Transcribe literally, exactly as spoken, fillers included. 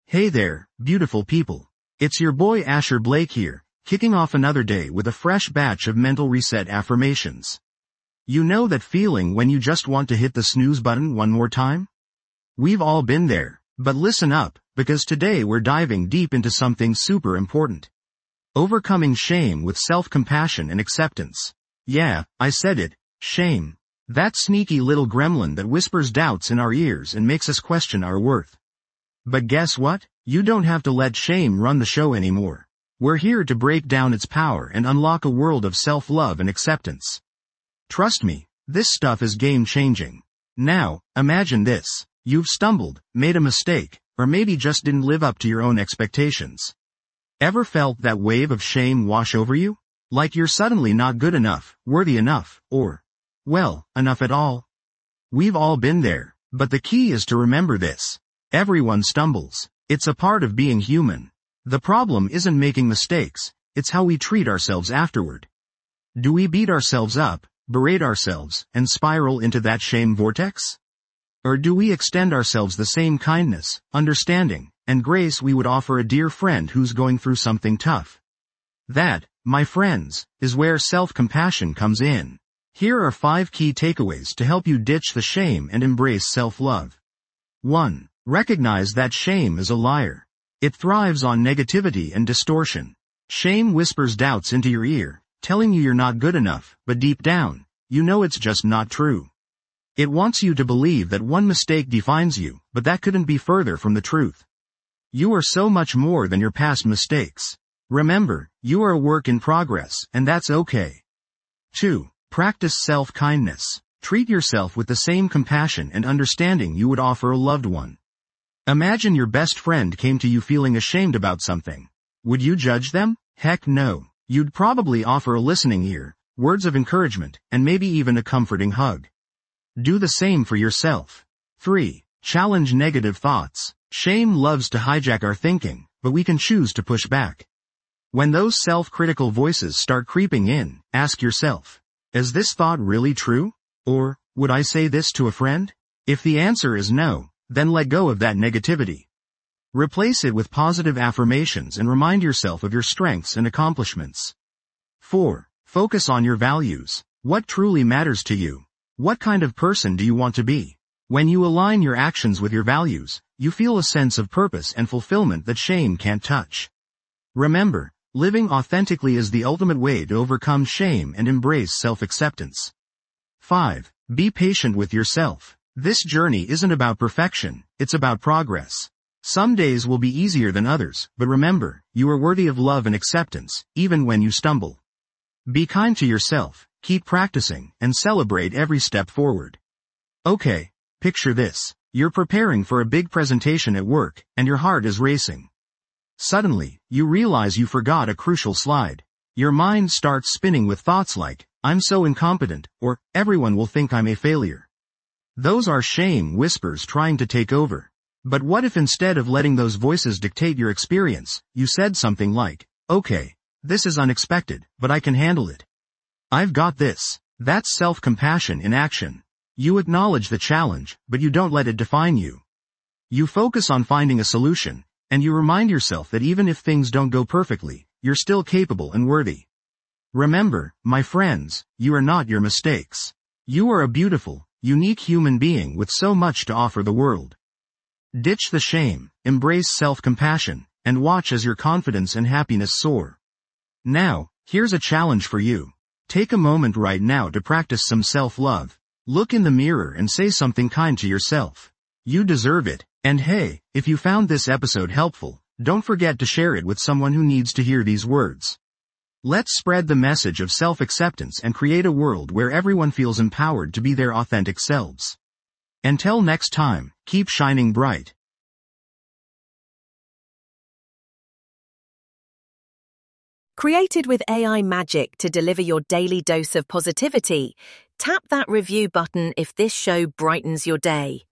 Hey there, beautiful people. It's your boy Asher Blake here, kicking off another day with a fresh batch of mental reset affirmations. You know that feeling when you just want to hit the snooze button one more time? We've all been there, but listen up, because today we're diving deep into something super important. Overcoming shame with self-compassion and acceptance. Yeah, I said it, shame. That sneaky little gremlin that whispers doubts in our ears and makes us question our worth. But guess what? You don't have to let shame run the show anymore. We're here to break down its power and unlock a world of self-love and acceptance. Trust me, this stuff is game-changing. Now, imagine this. You've stumbled, made a mistake, or maybe just didn't live up to your own expectations. Ever felt that wave of shame wash over you? Like you're suddenly not good enough, worthy enough, or, well, enough at all? We've all been there, but the key is to remember this. Everyone stumbles. It's a part of being human. The problem isn't making mistakes, it's how we treat ourselves afterward. Do we beat ourselves up, berate ourselves, and spiral into that shame vortex? Or do we extend ourselves the same kindness, understanding, and grace we would offer a dear friend who's going through something tough? That, my friends, is where self-compassion comes in. Here are five key takeaways to help you ditch the shame and embrace self-love. one. Recognize that shame is a liar. It thrives on negativity and distortion. Shame whispers doubts into your ear, telling you you're not good enough, but deep down, you know it's just not true. It wants you to believe that one mistake defines you, but that couldn't be further from the truth. You are so much more than your past mistakes. Remember, you are a work in progress, and that's okay. two. Practice self-kindness. Treat yourself with the same compassion and understanding you would offer a loved one. Imagine your best friend came to you feeling ashamed about something. Would you judge them? Heck no. You'd probably offer a listening ear, words of encouragement, and maybe even a comforting hug. Do the same for yourself. three. Challenge negative thoughts. Shame loves to hijack our thinking, but we can choose to push back. When those self-critical voices start creeping in, ask yourself, is this thought really true? Or, would I say this to a friend? If the answer is no, then let go of that negativity. Replace it with positive affirmations and remind yourself of your strengths and accomplishments. four. Focus on your values. What truly matters to you? What kind of person do you want to be? When you align your actions with your values, you feel a sense of purpose and fulfillment that shame can't touch. Remember, living authentically is the ultimate way to overcome shame and embrace self-acceptance. five. Be patient with yourself. This journey isn't about perfection, it's about progress. Some days will be easier than others, but remember, you are worthy of love and acceptance, even when you stumble. Be kind to yourself, keep practicing, and celebrate every step forward. Okay, picture this. You're preparing for a big presentation at work, and your heart is racing. Suddenly, you realize you forgot a crucial slide. Your mind starts spinning with thoughts like, I'm so incompetent, or, everyone will think I'm a failure. Those are shame whispers trying to take over. But what if instead of letting those voices dictate your experience, you said something like, okay, this is unexpected, but I can handle it. I've got this. That's self-compassion in action. You acknowledge the challenge, but you don't let it define you. You focus on finding a solution, and you remind yourself that even if things don't go perfectly, you're still capable and worthy. Remember, my friends, you are not your mistakes. You are a beautiful, unique human being with so much to offer the world. Ditch the shame, embrace self-compassion, and watch as your confidence and happiness soar. Now, here's a challenge for you. Take a moment right now to practice some self-love. Look in the mirror and say something kind to yourself. You deserve it. And hey, if you found this episode helpful, don't forget to share it with someone who needs to hear these words. Let's spread the message of self-acceptance and create a world where everyone feels empowered to be their authentic selves. Until next time, keep shining bright. Created with A I magic to deliver your daily dose of positivity, tap that review button if this show brightens your day.